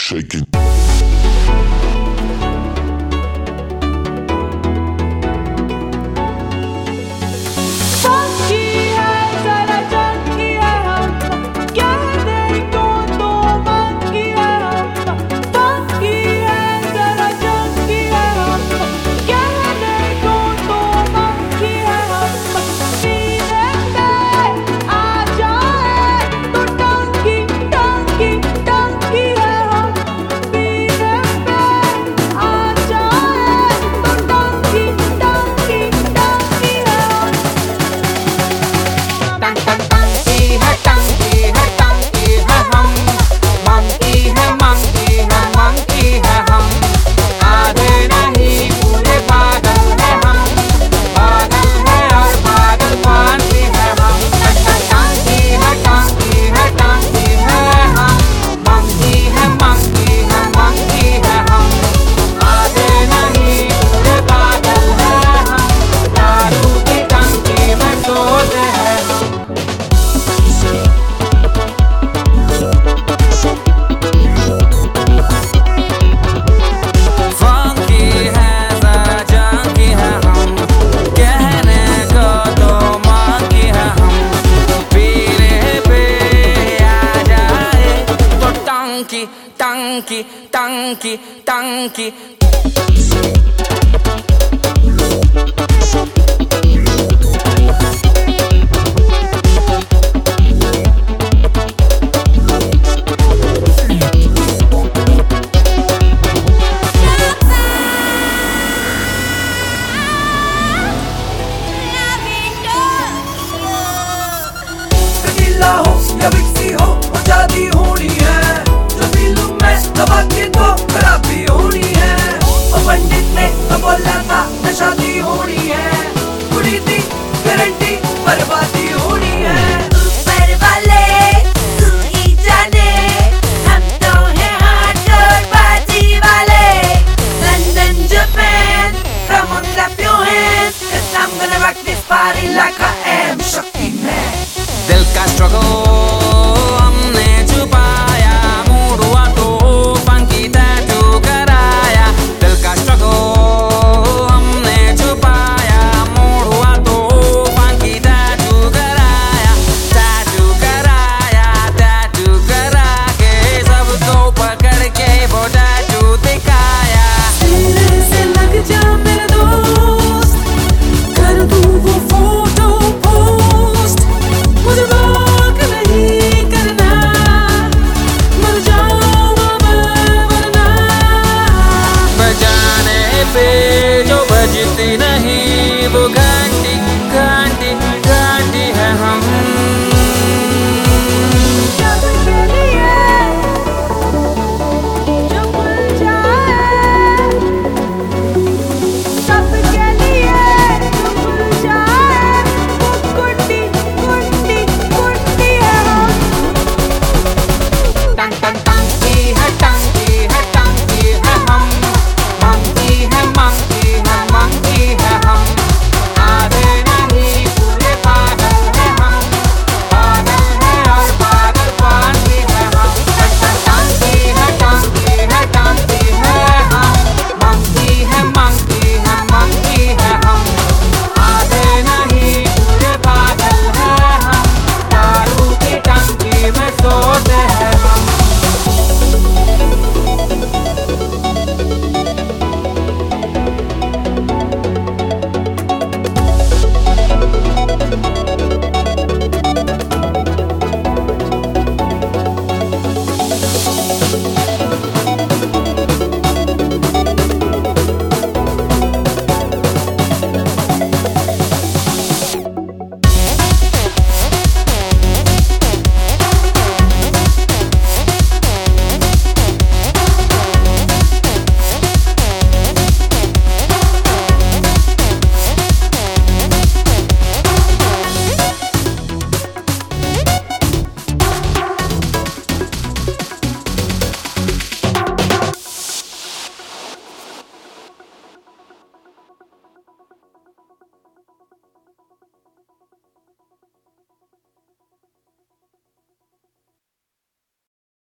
shaking. Tanki. कटीला हो या विक्सी हो आजादी होनी है, जो दिलों में दबा के तो खराबी होनी है। और पंडित ने तो बोला था न शादी होनी है, कुड़ी थी गारंटी बर्बादी होनी है। ऊपर वाले तू ही जाने, हम तो हैं हाथ और बाजी वाले। London, Japan, come on clap your hands, 'cause I'm gonna rock this party like I am Shakti Man। दिल का स्ट्रगल हमने छुपाया, मूड हुआ तो फंकी टैटू कराया। दिल का स्ट्रगल हमने छुपाया, मूड हुआ तो फंकी टैटू कराया। टैटू करा के सबको पकड़ के वो टैटू दिखाया। सीने से लग जा मेरे दोस्त, कर दूं वो फोटो पोस्ट। मुझे वॉक नहीं करना, मर जाऊंगा मैं वरना। बजाने पे जो बजती नहीं वो घंटी घंटी घंटी है हम। सबके लिए जो खुल जाए, सबके लिए जो खुल जाए, वो कुंडी कुंडी कुंडी है हम। Ton ton